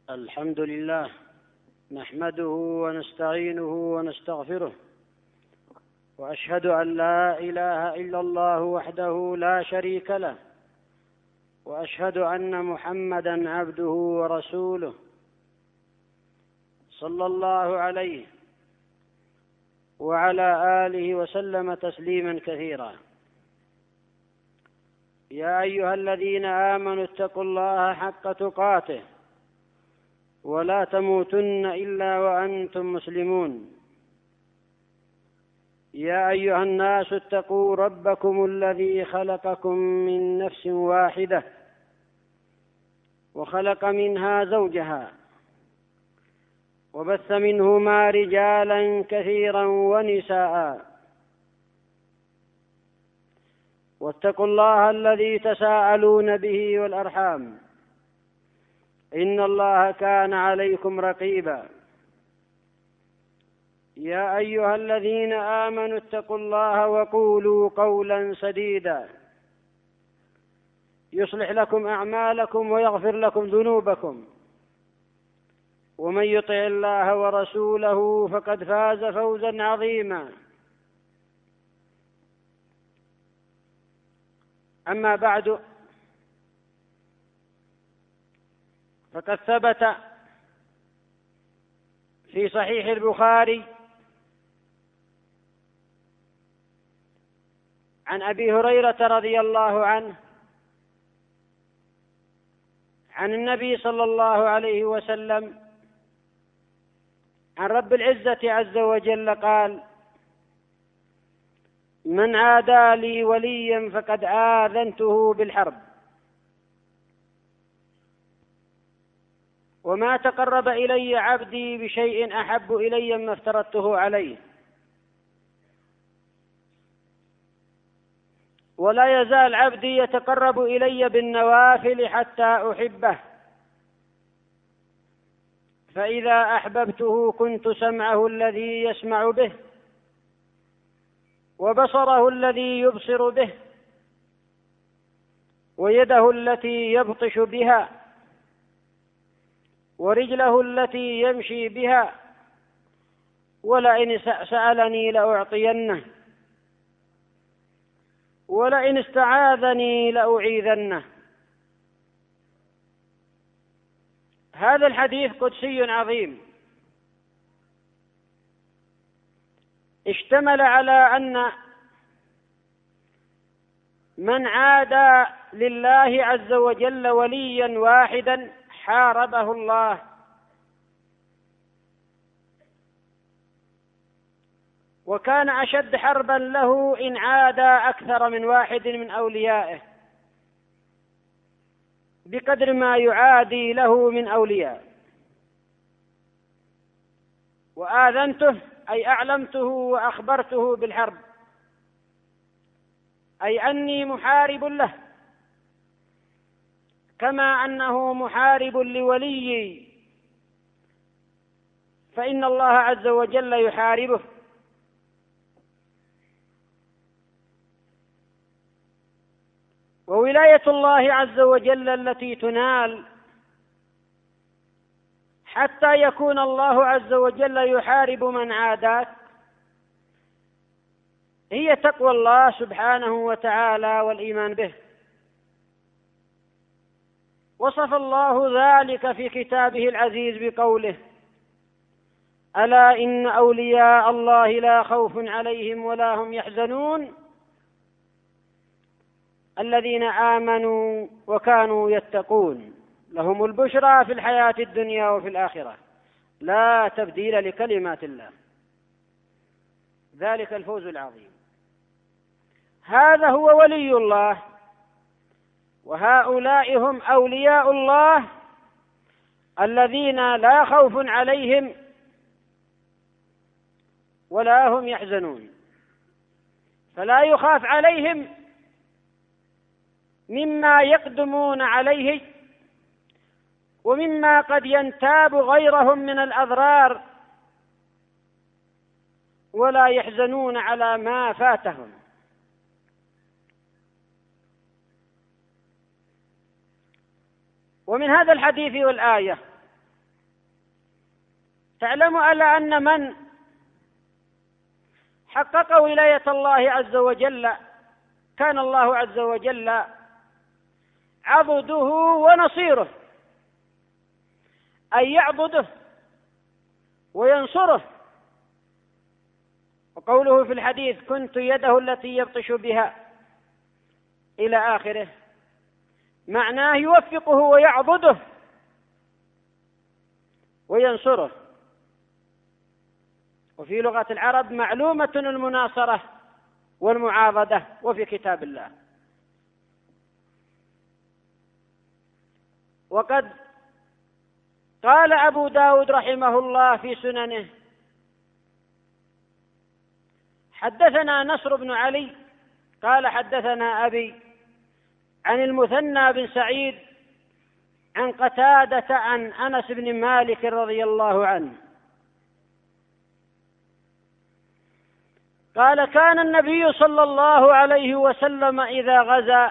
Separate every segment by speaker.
Speaker 1: الحمد لله نحمده ونستعينه ونستغفره، وأشهد أن لا إله إلا الله وحده لا شريك له، وأشهد أن محمدًا عبده ورسوله صلى الله عليه وعلى آله وسلم تسليمًا كثيرا. يا أيها الذين آمنوا اتقوا الله حق تقاته ولا تموتن إلا وأنتم مسلمون. يا أيها الناس اتقوا ربكم الذي خلقكم من نفس واحدة وخلق منها زوجها وبث منهما رجالا كثيرا ونساء، واتقوا الله الذي تساءلون به والأرحام إن الله كان عليكم رقيبا. يا أيها الذين آمنوا اتقوا الله وقولوا قولا سديدا يصلح لكم أعمالكم ويغفر لكم ذنوبكم، ومن يطع الله ورسوله فقد فاز فوزا عظيما. أما بعد، فقد ثبت في صحيح البخاري عن أبي هريرة رضي الله عنه عن النبي صلى الله عليه وسلم عن رب العزة عز وجل قال: من عادى لي وليا فقد آذنته بالحرب، وما تقرب إلي عبدي بشيء أحب إلي مما افترضته عليه، ولا يزال عبدي يتقرب إلي بالنوافل حتى أحبه، فإذا أحببته كنت سمعه الذي يسمع به، وبصره الذي يبصر به، ويده التي يبطش بها، ورجله التي يمشي بها، ولئن سألني لأعطينه، ولئن استعاذني لأعيذنه. هذا الحديث قدسي عظيم، اشتمل على أن من عادى لله عز وجل وليا واحدا حاربه الله، وكان أشد حربا له إن عادى أكثر من واحد من أوليائه بقدر ما يعادي له من أولياء. وآذنته أي أعلمته وأخبرته بالحرب، أي أني محارب له كما أنه محارب لوليي، فإن الله عز وجل يحاربه. وولاية الله عز وجل التي تنال حتى يكون الله عز وجل يحارب من عاداك هي تقوى الله سبحانه وتعالى والإيمان به. وصف الله ذلك في كتابه العزيز بقوله: ألا إن أولياء الله لا خوف عليهم ولا هم يحزنون الذين آمنوا وكانوا يتقون لهم البشرى في الحياة الدنيا وفي الآخرة لا تبديل لكلمات الله، ذلك الفوز العظيم. هذا هو ولي الله، وهؤلاء هم أولياء الله الذين لا خوف عليهم ولا هم يحزنون، فلا يخاف عليهم مما يقدمون عليه ومما قد ينتاب غيرهم من الأضرار، ولا يحزنون على ما فاتهم. ومن هذا الحديث والآية تعلم ألا أن من حقق ولاية الله عز وجل كان الله عز وجل عضده ونصيره، أي يعضده وينصره. وقوله في الحديث كنت يده التي يبطش بها إلى آخره، معناه يوفقه ويعضده وينصره. وفي لغة العرب معلومة المناصرة والمعاضدة، وفي كتاب الله. وقد قال أبو داود رحمه الله في سننه: حدثنا نصر بن علي قال حدثنا أبي عن المثنى بن سعيد عن قتادة عن أنس بن مالك رضي الله عنه قال: كان النبي صلى الله عليه وسلم إذا غزا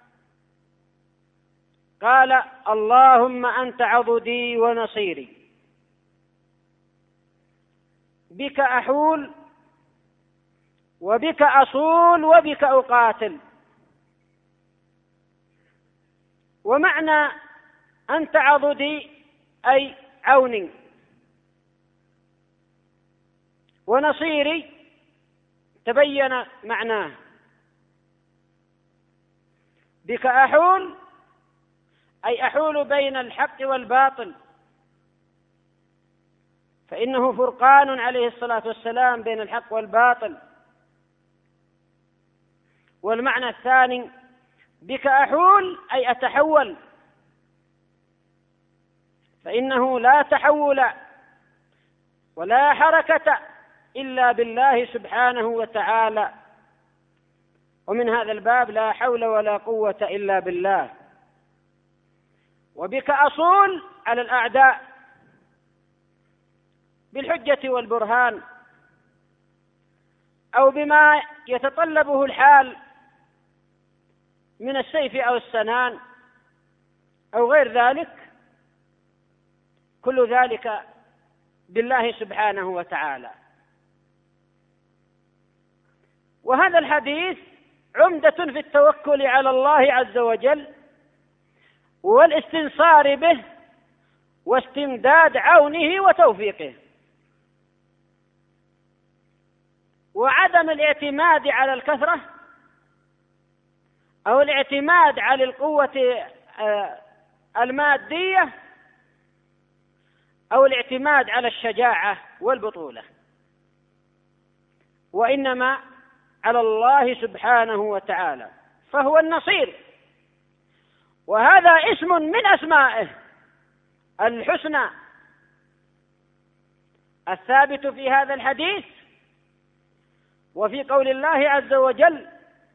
Speaker 1: قال: اللهم أنت عضدي ونصيري، بك أحول وبك أصول وبك أقاتل. ومعنى أنت عضدي أي عوني، ونصيري تبين معناه، بك أحول أي أحول بين الحق والباطل، فإنه فرقان عليه الصلاة والسلام بين الحق والباطل. والمعنى الثاني بك أحول أي أتحول، فإنه لا تحول ولا حركة إلا بالله سبحانه وتعالى، ومن هذا الباب لا حول ولا قوة إلا بالله. وبك أصول على الأعداء بالحجة والبرهان، أو بما يتطلبه الحال من السيف أو السنان أو غير ذلك، كل ذلك بالله سبحانه وتعالى. وهذا الحديث عمدة في التوكل على الله عز وجل والاستنصار به واستمداد عونه وتوفيقه، وعدم الاعتماد على الكثرة أو الاعتماد على القوة المادية أو الاعتماد على الشجاعة والبطولة، وإنما على الله سبحانه وتعالى، فهو النصير. وهذا اسم من أسمائه الحسنى الثابت في هذا الحديث وفي قول الله عز وجل: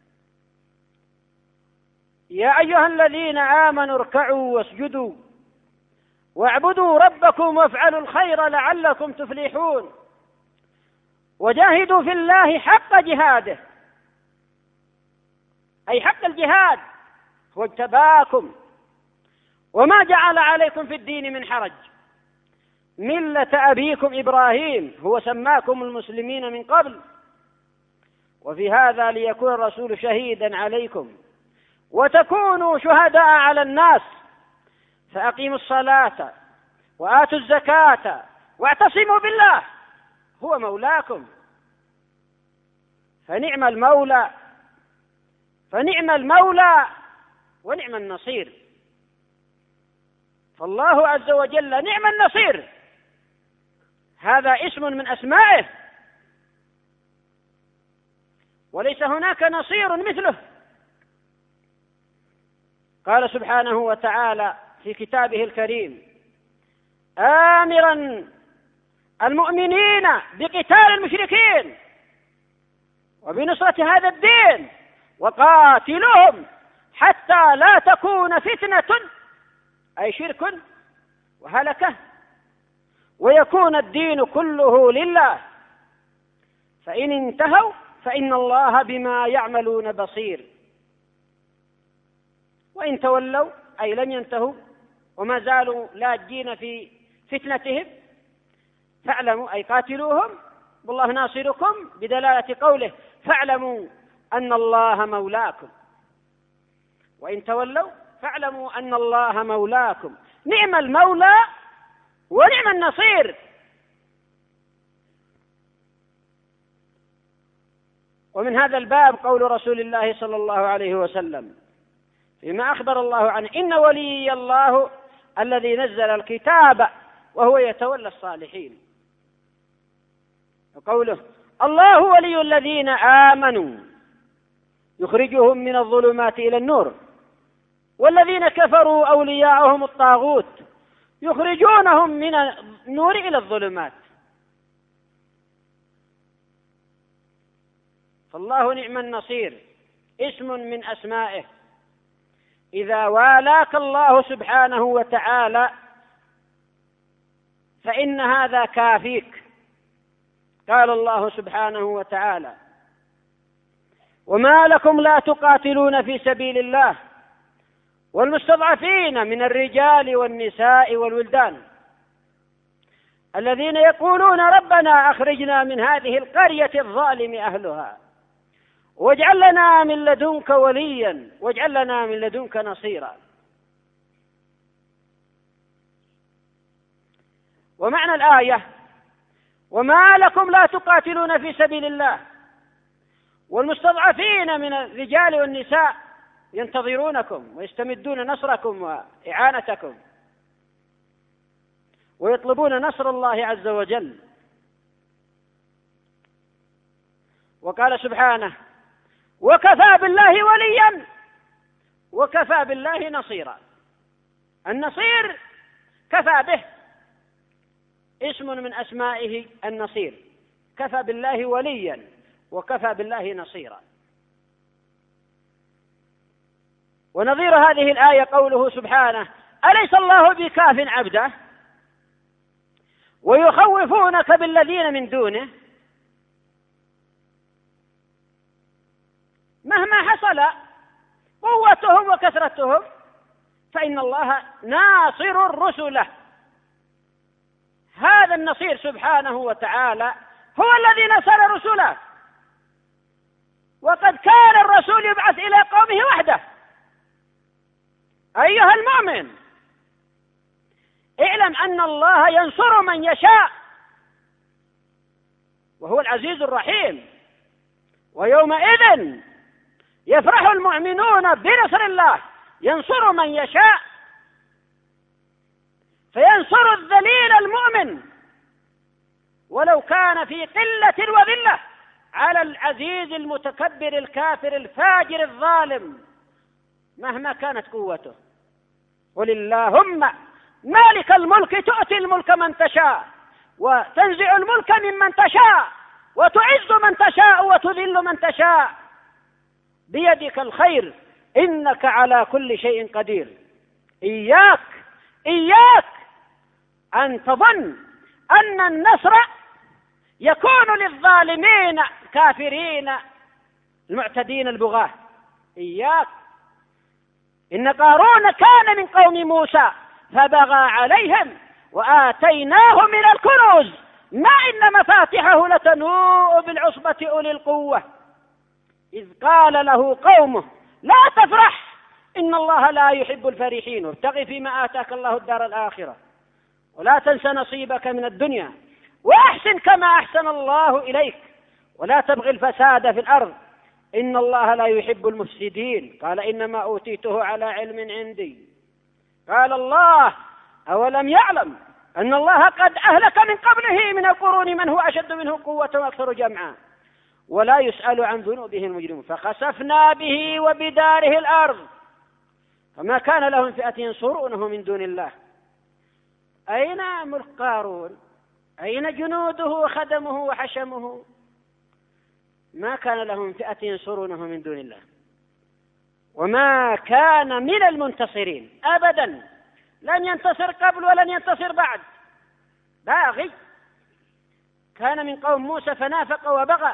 Speaker 1: يا أيها الذين آمنوا اركعوا واسجدوا واعبدوا ربكم وافعلوا الخير لعلكم تفلحون وجاهدوا في الله حق جهاده، أي حق الجهاد. هو اجتباكم وما جعل عليكم في الدين من حرج، ملة أبيكم إبراهيم هو سماكم المسلمين من قبل وفي هذا ليكون الرسول شهيدا عليكم وتكونوا شهداء على الناس، فأقيموا الصلاة وآتوا الزكاة واعتصموا بالله هو مولاكم. فنعم المولى ونعم النصير. فالله عز وجل نعم النصير، هذا اسم من أسمائه، وليس هناك نصير مثله. قال سبحانه وتعالى في كتابه الكريم آمرا المؤمنين بقتال المشركين وبنصرة هذا الدين وقاتلهم حتى لا تكون فتنة أي شرك وهلكة ويكون الدين كله لله، فإن انتهوا فإن الله بما يعملون بصير، وإن تولوا أي لم ينتهوا وما زالوا لاجين في فتنتهم فاعلموا أي قاتلوهم والله ناصركم، بدلالة قوله فاعلموا أن الله مولاكم، وإن تولوا فاعلموا أن الله مولاكم. نعم المولى ونعم النصير. ومن هذا الباب قول رسول الله صلى الله عليه وسلم فيما أخبر الله عنه إن ولي الله الذي نزل الكتاب وهو يتولى الصالحين، وقوله الله ولي الذين آمنوا يخرجهم من الظلمات إلى النور والذين كفروا أولياءهم الطاغوت يخرجونهم من النور إلى الظلمات. فالله نعم النصير اسم من أسمائه. إذا والاك الله سبحانه وتعالى فإن هذا كافيك. قال الله سبحانه وتعالى وما لكم لا تقاتلون في سبيل الله والمستضعفين من الرجال والنساء والولدان الذين يقولون ربنا أخرجنا من هذه القرية الظالم أهلها واجعل لنا من لدنك وليا واجعل لنا من لدنك نصيرا. ومعنى الآية وما لكم لا تقاتلون في سبيل الله والمستضعفين من الرجال والنساء ينتظرونكم ويستمدون نصركم وإعانتكم ويطلبون نصر الله عز وجل. وقال سبحانه وكفى بالله وليا وكفى بالله نصيرا. النصير كفى به اسم من أسمائه النصير، كفى بالله وليا وكفى بالله نصيرا. ونظير هذه الآية قوله سبحانه أليس الله بكاف عبده ويخوفونك بالذين من دونه. مهما حصل قوتهم وكثرتهم فإن الله ناصر الرسل. هذا النصير سبحانه وتعالى هو الذي نصر رسله. وقد كان الرسول يبعث إلى قومه وحده. أيها المؤمن اعلم أن الله ينصر من يشاء وهو العزيز الرحيم، ويومئذ يفرح المؤمنون بنصر الله. ينصر من يشاء، فينصر الذليل المؤمن ولو كان في قلة وذلة على العزيز المتكبر الكافر الفاجر الظالم مهما كانت قوته. قل اللهم مالك الملك تؤتي الملك من تشاء وتنزع الملك ممن تشاء وتعز من تشاء وتذل من تشاء بيدك الخير إنك على كل شيء قدير. إياك أن تظن أن النصر يكون للظالمين الكافرين المعتدين البغاة. إياك. إن قارون كان من قوم موسى فبغى عليهم وآتيناه من الكنوز ما إن مفاتحه لتنوء بالعصبة أولي القوة إذ قال له قومه لا تفرح إن الله لا يحب الفرحين وابتغ فيما آتاك الله الدار الآخرة ولا تنس نصيبك من الدنيا وأحسن كما أحسن الله إليك ولا تبغي الفساد في الأرض إن الله لا يحب المفسدين. قال إنما أوتيته على علم عندي. قال الله أولم يعلم أن الله قد أهلك من قبله من القرون من هو أشد منه قوة وأكثر جمعا ولا يسأل عن ذنوبه المجرمون فخسفنا به وبداره الأرض فما كان لهم فئة ينصرونه من دون الله. أين ملك قارون؟ أين جنوده وخدمه وحشمه؟ ما كان لهم فئة ينصرونه من دون الله وما كان من المنتصرين أبدا. لن ينتصر قبل ولن ينتصر بعد. باغي كان من قوم موسى فنافق وبغى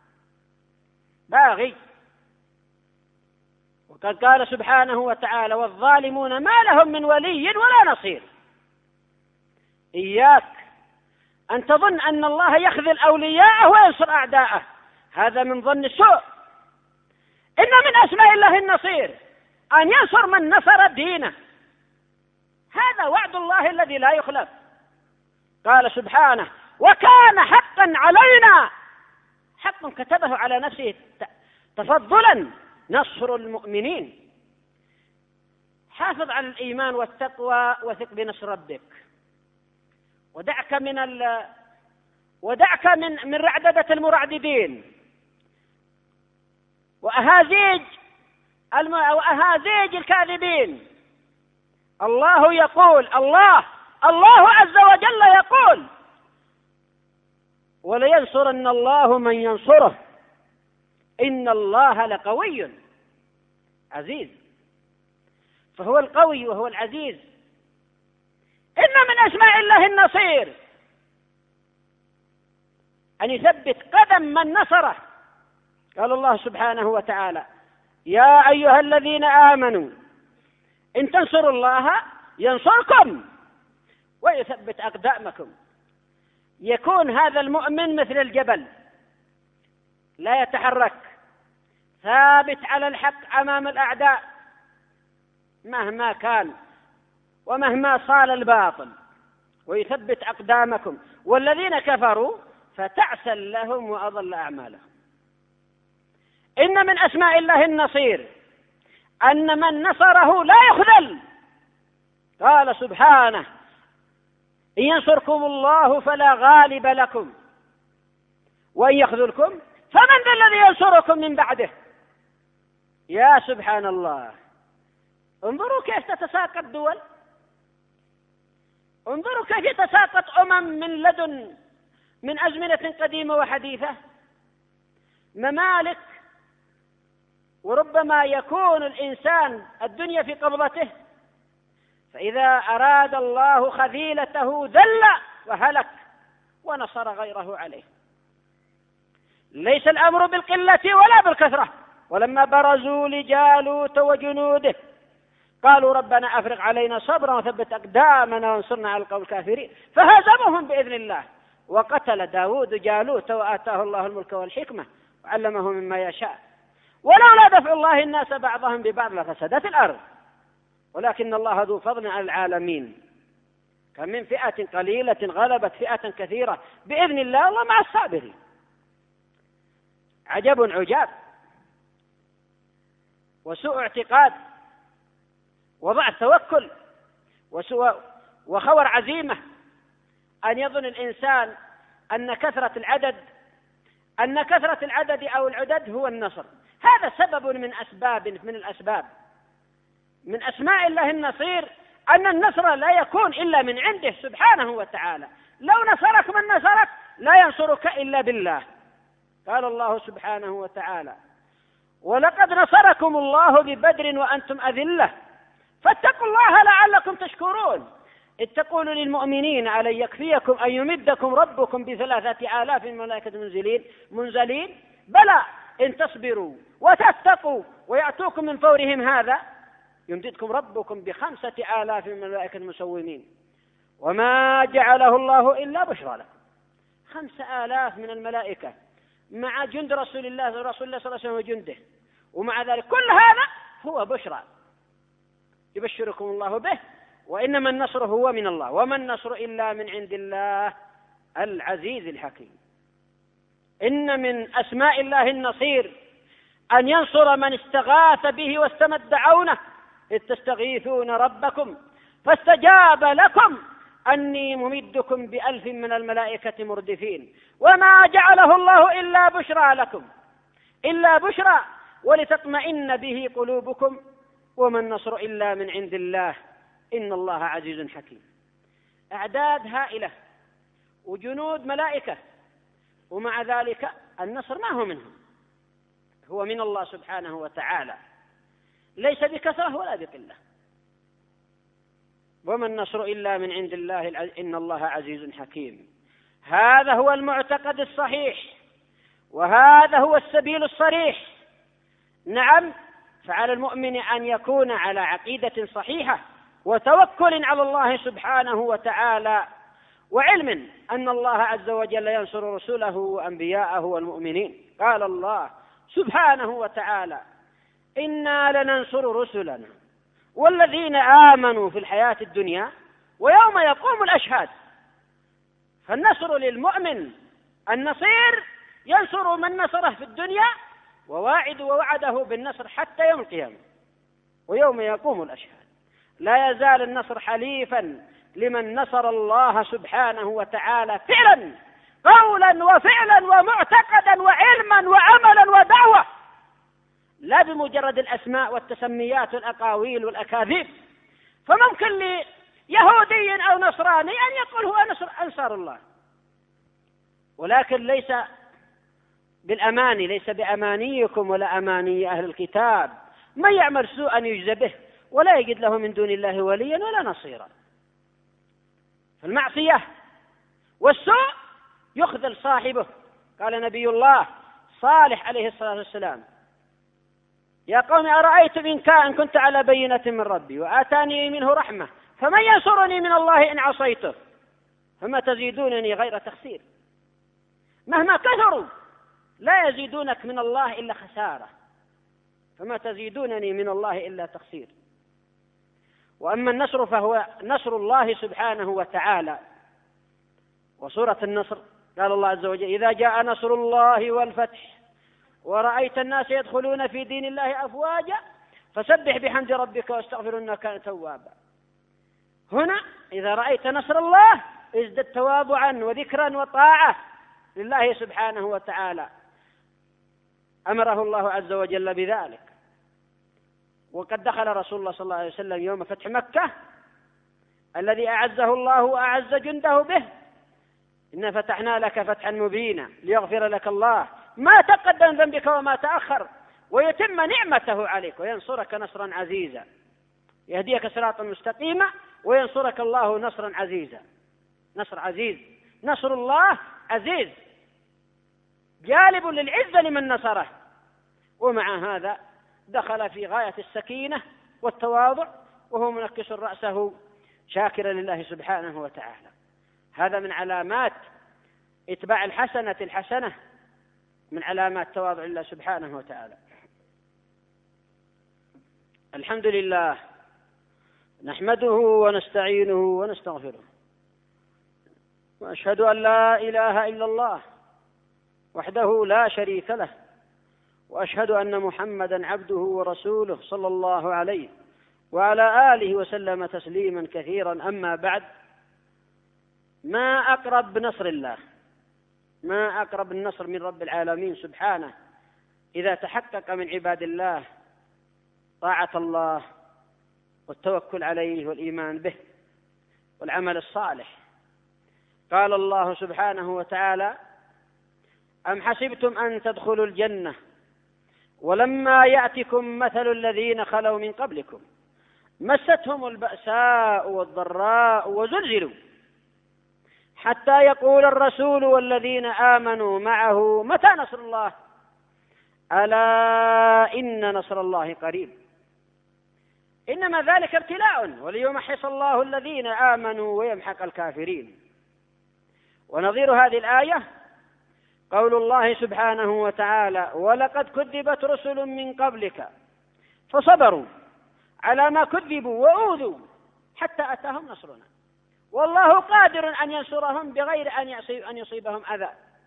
Speaker 1: باغي. وقد قال سبحانه وتعالى والظالمون ما لهم من ولي ولا نصير. إياك أن تظن أن الله يخذل أولياءه وينصر أعداءه، هذا من ظن السوء. إن من أسماء الله النصير أن ينصر من نصر دينه، هذا وعد الله الذي لا يخلف. قال سبحانه: وكان حقا علينا، حق كتبه على نفسه تفضلا، نصر المؤمنين. حافظ على الإيمان والتقوى وثق بنصر ربك، ودعك من رعددة المرعددين وأهازيج الكاذبين. الله يقول، الله عز وجل يقول: ولينصرن الله من ينصره إن الله لقوي عزيز. فهو القوي وهو العزيز. إن من أسماء الله النصير أن يثبت قدم من نصره. قال الله سبحانه وتعالى: يا أيها الذين آمنوا إن تنصروا الله ينصركم ويثبت أقدامكم. يكون هذا المؤمن مثل الجبل لا يتحرك، ثابت على الحق أمام الأعداء مهما كان ومهما صال الباطل، ويثبت أقدامكم. والذين كفروا فتعسا لهم وأضل أعمالهم. إن من أسماء الله النصير أن من نصره لا يخذل. قال سبحانه: إن ينصركم الله فلا غالب لكم وإن يخذلكم فمن ذا الذي ينصركم من بعده. يا سبحان الله، انظروا كيف تتساقط دول، انظروا كيف يتساقط من أزمنة قديمة وحديثة، ممالك، وربما يكون الإنسان الدنيا في قبضته، فإذا أراد الله خذيلته ذل وهلك ونصر غيره عليه. ليس الأمر بالقلة ولا بالكثرة. ولما برزوا لجالوت وجنوده قالوا ربنا أفرغ علينا صبرا وثبت أقدامنا وانصرنا على القوم الكافرين فهزمهم بإذن الله. وقتل داود جالوت وآتاه الله الملك والحكمة وعلمه مما يشاء. ولولا دفع الله الناس بعضهم ببعض لفسدت الأرض ولكن الله ذو فضل على العالمين. كم من فئة قليلة غلبت فئة كثيرة بإذن الله، الله مع الصابرين. عجب عجاب وسوء اعتقاد وضعف توكل وخور عزيمة أن يظن الإنسان أن كثرة العدد أو العدد هو النصر. هذا سبب من الأسباب. من أسماء الله النصير أن النصر لا يكون إلا من عنده سبحانه وتعالى. لو نصرك من نصرك لا ينصرك إلا بالله. قال الله سبحانه وتعالى: ولقد نصركم الله ببدر وأنتم أذلة فاتقوا الله لعلكم تشكرون. إذ تقول للمؤمنين ألن يكفيكم أن يمدكم ربكم ب3,000 ملائكة منزلين بلى إن تصبروا وتتقوا ويأتوكم من فورهم هذا يمددكم ربكم ب5,000 ملائكة مسومين وما جعله الله إلا بشرى لكم. 5,000 من الملائكة مع جند رسول الله صلى الله عليه وسلم وجنده، ومع ذلك كل هذا هو بشرى يبشركم الله به. وإنما النصر هو من الله وما النصر إلا من عند الله العزيز الحكيم. إن من أسماء الله النصير أن ينصر من استغاث به واستمد عونه إذ تستغيثون ربكم فاستجاب لكم أني ممدكم ب1,000 من الملائكة مردفين وما جعله الله إلا بشرى لكم إلا بشرى ولتطمئن به قلوبكم وما النصر إلا من عند الله إن الله عزيز حكيم. أعداد هائلة وجنود ملائكة، ومع ذلك النصر ما هو منهم، هو من الله سبحانه وتعالى، ليس بكثرة ولا بقلة. وما النصر إلا من عند الله، إن الله عزيز حكيم. هذا هو المعتقد الصحيح، وهذا هو السبيل الصريح. نعم، فعلى المؤمن أن يكون على عقيدة صحيحة وتوكل على الله سبحانه وتعالى وعلم أن الله عز وجل ينصر رسله وأنبياءه والمؤمنين. قال الله سبحانه وتعالى: إنا لننصر رسلنا والذين آمنوا في الحياة الدنيا ويوم يقوم الأشهاد. فالنصر للمؤمن، النصير ينصر من نصره في الدنيا، ووعده بالنصر حتى يوم القيامة ويوم يقوم الأشهاد. لا يزال النصر حليفا لمن نصر الله سبحانه وتعالى فعلا، قولا وفعلا ومعتقدا وعلما وعملا ودعوة، لا بمجرد الأسماء والتسميات والأقاويل والأكاذيب. فممكن ليهودي أو نصراني أن يقول هو أنصار الله، ولكن ليس بالأماني، ليس بأمانيكم ولا أماني أهل الكتاب. من يعمل سوءا يجزى به ولا يجد له من دون الله وليا ولا نصيرا. فالمعصية والسوء يخذل صاحبه. قال نبي الله صالح عليه الصلاة والسلام: يا قوم أرأيتم إن كنت على بينة من ربي وآتاني منه رحمة فمن ينصرني من الله إن عصيته فما تزيدونني غير تخسير. مهما كثروا لا يزيدونك من الله إلا خسارة، فما تزيدونني من الله إلا تخسير. وأما النصر فهو نصر الله سبحانه وتعالى. وسورة النصر قال الله عز وجل: إذا جاء نصر الله والفتح ورأيت الناس يدخلون في دين الله أفواجا فسبح بحمد ربك واستغفر إنه كان توابا. هنا إذا رأيت نصر الله ازدد تواضعا وذكرا وطاعة لله سبحانه وتعالى، أمره الله عز وجل بذلك. وقد دخل رسول الله صلى الله عليه وسلم يوم فتح مكة الذي أعزه الله وأعز جنده به: إنا فتحنا لك فتحا مبينا ليغفر لك الله ما تقدم ذنبك وما تأخر ويتم نعمته عليك وينصرك نصرا عزيزا، يهديك صراطا مستقيما وينصرك الله نصرا عزيزا. نصر عزيز، نصر الله عزيز جالب للعزة لمن نصره. ومع هذا دخل في غاية السكينة والتواضع وهو منكس رأسه شاكرا لله سبحانه وتعالى. هذا من علامات اتباع الحسنة من علامات تواضع الله سبحانه وتعالى. الحمد لله نحمده ونستعينه ونستغفره، وأشهد أن لا إله إلا الله وحده لا شريك له، وأشهد أن محمدا عبده ورسوله صلى الله عليه وعلى آله وسلم تسليما كثيرا. أما بعد، ما أقرب نصر الله، ما أقرب النصر من رب العالمين سبحانه إذا تحقق من عباد الله طاعة الله والتوكل عليه والإيمان به والعمل الصالح. قال الله سبحانه وتعالى: أم حسبتم أن تدخلوا الجنة ولما يأتكم مثل الذين خلوا من قبلكم مستهم البأساء والضراء وزلزلوا حتى يقول الرسول والذين آمنوا معه متى نصر الله ألا إن نصر الله قريب. إنما ذلك ابتلاء وليمحص الله الذين آمنوا ويمحق الكافرين. ونظير هذه الآية قول الله سبحانه وتعالى: ولقد كذبت رسل من قبلك فصبروا على ما كذبوا وأوذوا حتى أتاهم نصرنا والله قادر أن ينصرهم بغير أن يصيبهم أذى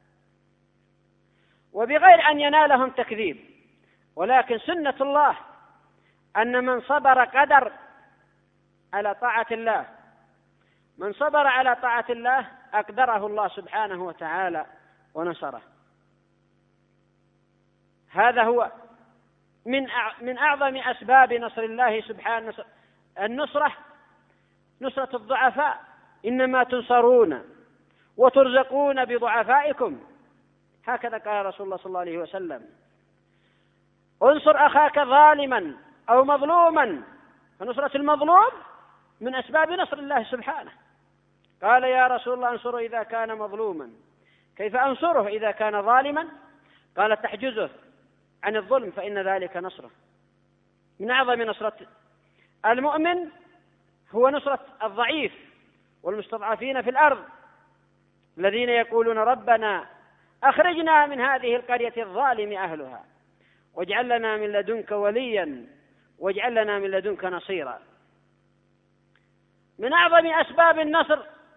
Speaker 1: وبغير أن ينالهم تكذيب. ولكن سنة الله أن من صبر قدر على طاعة الله، من صبر على طاعة الله أقدره الله سبحانه وتعالى ونصره. هذا هو من أعظم أسباب نصر الله سبحانه. النصرة نصرة الضعفاء، إنما تنصرون وترزقون بضعفائكم، هكذا قال رسول الله صلى الله عليه وسلم: انصر أخاك ظالما أو مظلوما. فنصرة المظلوم من أسباب نصر الله سبحانه. قال: يا رسول الله انصره إذا كان مظلوما، كيف أنصره إذا كان ظالما؟ قال: تحجزه عن الظلم فإن ذلك نصره. من أعظم نصرة المؤمن هو نصرة الضعيف والمستضعفين في الأرض الذين يقولون ربنا أخرجنا من هذه القرية الظالم أهلها واجعل لنا من لدنك وليا واجعل لنا من لدنك نصيرا. من أعظم أسباب النصر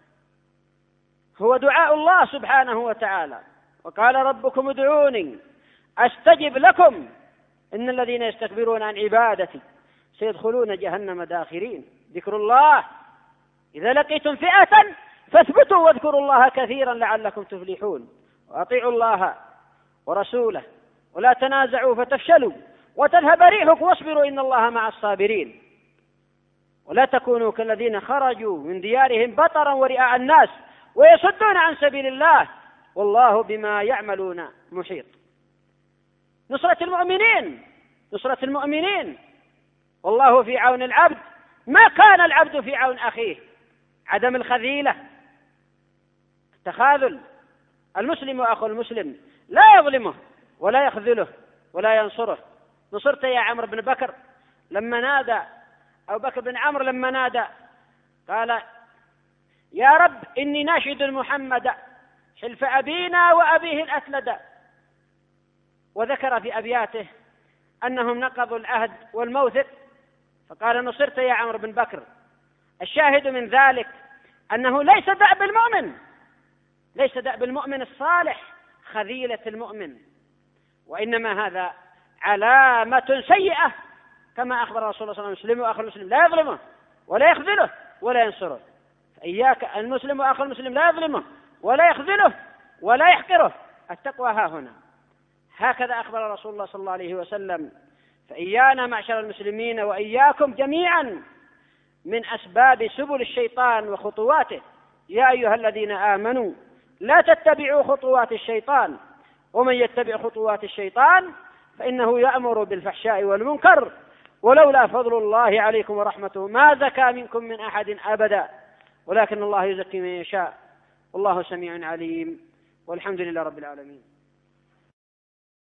Speaker 1: هو دعاء الله سبحانه وتعالى، وقال ربكم ادعوني أستجب لكم إن الذين يستكبرون عن عبادتي سيدخلون جهنم داخرين. ذكر الله: إذا لقيتم فئة فاثبتوا واذكروا الله كثيرا لعلكم تفلحون، وأطيعوا الله ورسوله ولا تنازعوا فتفشلوا وتذهب ريحكم واصبروا إن الله مع الصابرين. ولا تكونوا كالذين خرجوا من ديارهم بطرا ورئاء الناس ويصدون عن سبيل الله والله بما يعملون محيط. نصرة المؤمنين والله في عون العبد ما كان العبد في عون أخيه. عدم الخذيلة، التخاذل. المسلم أخو المسلم لا يظلمه ولا يخذله ولا ينصره. نصرت يا عمرو بن بكر لما نادى أو بكر بن عمرو لما نادى قال: يا رب إني ناشد محمد حلف أبينا وأبيه الأسلد. وذكر في أبياته أنهم نقضوا العهد والموثق، فقال: نصرت يا عمرو بن بكر. الشاهد من ذلك أنه ليس دأب المؤمن الصالح خذيلة المؤمن، وإنما هذا علامة سيئة، كما أخبر رسول الله صلى الله عليه وسلم: المسلم وأخو المسلم لا يظلمه ولا يخذله ولا ينصره. فإياك المسلم وأخو المسلم لا يظلمه ولا يخذله ولا يحقره. التقوى ها هنا. هكذا أخبر رسول الله صلى الله عليه وسلم. فإيانا معشر المسلمين وإياكم جميعا من أسباب سبل الشيطان وخطواته. يا أيها الذين آمنوا لا تتبعوا خطوات الشيطان ومن يتبع خطوات الشيطان فإنه يأمر بالفحشاء والمنكر ولولا فضل الله عليكم ورحمته ما زكى منكم من أحد أبدا ولكن الله يزكي من يشاء والله سميع عليم والحمد لله رب العالمين.